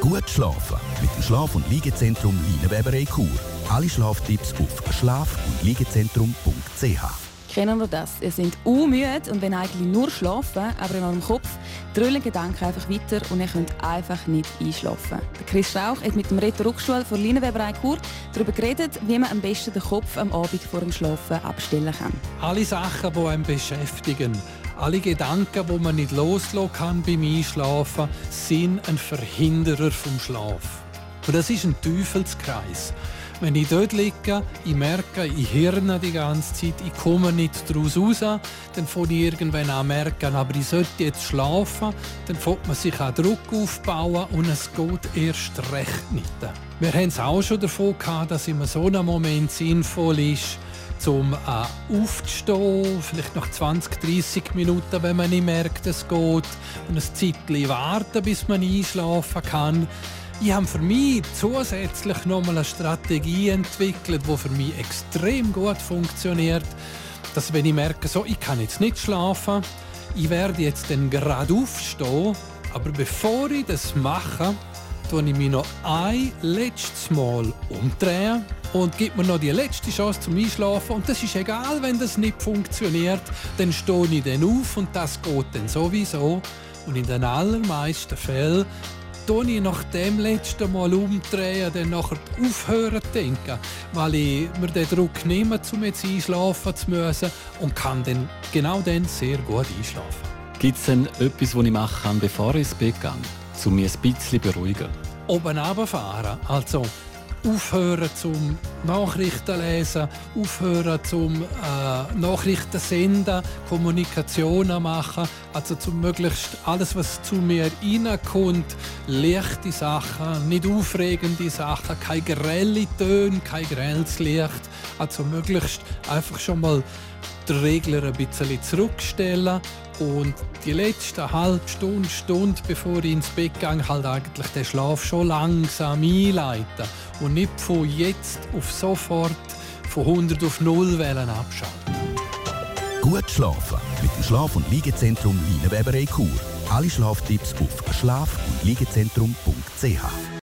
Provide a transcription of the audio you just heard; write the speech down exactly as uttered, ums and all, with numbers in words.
Gut schlafen mit dem Schlaf- und Liegezentrum Leinenweberei Chur. Alle Schlaftipps auf schlaf- und liegezentrum punkt c h. Kennen wir das? Ihr seid unmüde und wenn eigentlich nur schlafen, aber in eurem Kopf dröhnen Gedanken einfach weiter und ihr könnt einfach nicht einschlafen. Der Chris Strauch hat mit dem Reto Ruckstuhl von Leinenweberei Chur darüber geredet, wie man am besten den Kopf am Abend vor dem Schlafen abstellen kann. Alle Sachen, die einen beschäftigen, alle Gedanken, die man nicht loslassen kann beim Einschlafen, sind ein Verhinderer vom Schlaf. Und das ist ein Teufelskreis. Wenn ich dort liege, ich merke, ich hirne die ganze Zeit, ich komme nicht daraus raus, dann fange ich irgendwann an merken, aber ich sollte jetzt schlafen, dann fängt man sich an Druck aufbauen und es geht erst recht nicht. Wir haben es auch schon davon gehabt, dass in so einem Moment sinnvoll ist, zum äh, aufzustehen, vielleicht nach zwanzig, dreissig Minuten, wenn man nicht merkt, es geht, und ein Zeitchen warten, bis man einschlafen kann. Ich habe für mich zusätzlich noch mal eine Strategie entwickelt, die für mich extrem gut funktioniert. Dass, wenn ich merke, so, ich kann jetzt nicht schlafen, ich werde jetzt dann gerade aufstehen, aber bevor ich das mache, tue ich mich noch ein letztes Mal umdrehen und gebe mir noch die letzte Chance zum Einschlafen. Und das ist egal, wenn das nicht funktioniert, dann stehe ich dann auf und das geht dann sowieso. Und in den allermeisten Fällen tue ich nach dem letzten Mal umdrehen, dann nachher aufhören zu denken, weil ich mir den Druck nehme, um jetzt einschlafen zu müssen, und kann dann genau dann sehr gut einschlafen. Gibt es denn etwas, was ich machen kann, bevor ich ins Bett gehe, um mich ein bisschen zu beruhigen? Oben runterfahren, also aufhören zum Nachrichten lesen, aufhören zum äh, Nachrichten senden, Kommunikationen machen, also zum möglichst alles, was zu mir reinkommt, leichte Sachen, nicht aufregende Sachen, keine grelle Töne, kein grelles Licht, also möglichst einfach schon mal die Regler ein bisschen zurückstellen und die letzte halbe Stunde, Stunde, bevor ich ins Bett gehe, halt eigentlich den Schlaf schon langsam einleiten und nicht von jetzt auf sofort von hundert auf null abschalten. Gut schlafen mit dem Schlaf- und Liegezentrum Leinenweberei Chur. Alle Schlaftipps auf schlaf- und liegezentrum punkt c h.